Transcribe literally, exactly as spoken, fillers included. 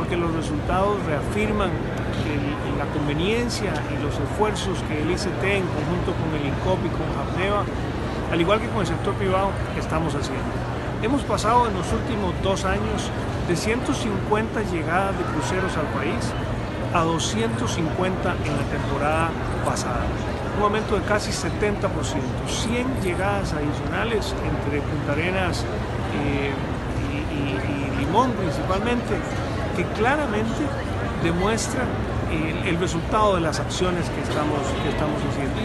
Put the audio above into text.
porque los resultados reafirman el, la conveniencia y los esfuerzos que el I C T en conjunto con el INCOP y con JAPNEVA, al igual que con el sector privado, estamos haciendo. Hemos pasado en los últimos dos años de ciento cincuenta llegadas de cruceros al país a doscientos cincuenta en la temporada pasada, un aumento de casi setenta por ciento, cien llegadas adicionales entre Punta Arenas eh, y, y, y Limón principalmente, que claramente demuestran el, el resultado de las acciones que estamos, que estamos haciendo.